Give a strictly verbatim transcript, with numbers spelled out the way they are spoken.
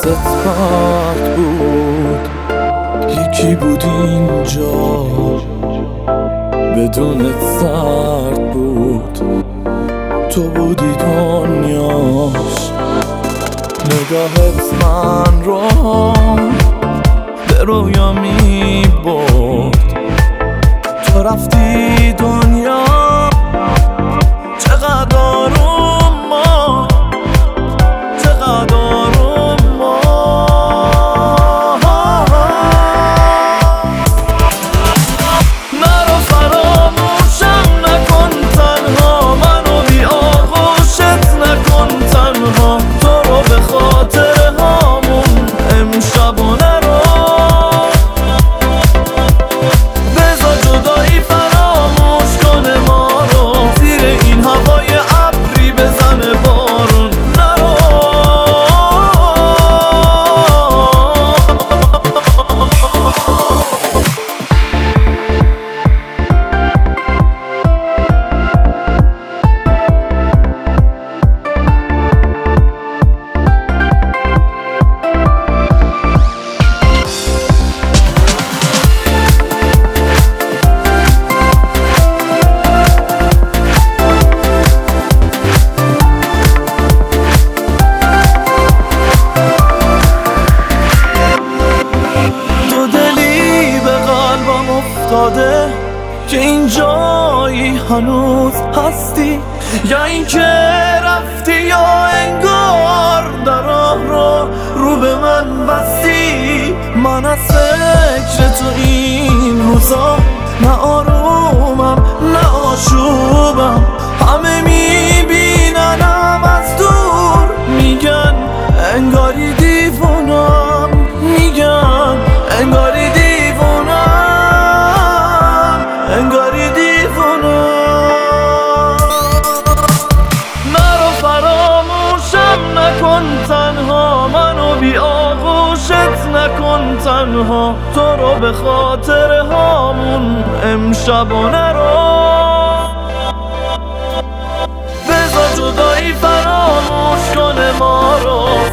دستت پاک بود، یکی بود اینجا بدونت سرد بود، تو بودی دنیاش. نگاهت من رو به رویا می برد، تو رفتی دنیا چقدر آروم ما، چقدر آروم ما. نرو فراموشم نکن تنها، منو بی آغوشت نکن تنها، تو رو به خاطر هامون امشب و نرو. بذار جدایی فراموش کنه ما رو، زیر این هوای ابری بزنه بارون. نرو افتاده که اینجایی هنوز هستی، یا اینکه رفتی یا انگار در راه رو رو به من بستی. من از فکر تو این روزا نه آرومم نه آشوبم، همه میبیننم از دور میگن انگاری دیوونم، میگن انگاری انگاری دیوونم. نرو فراموشم نکن تنها، منو بی آغوشت نکن تنها، تو رو به خاطر هامون امشب و نرو. بذار جدایی فراموش کنه ما رو،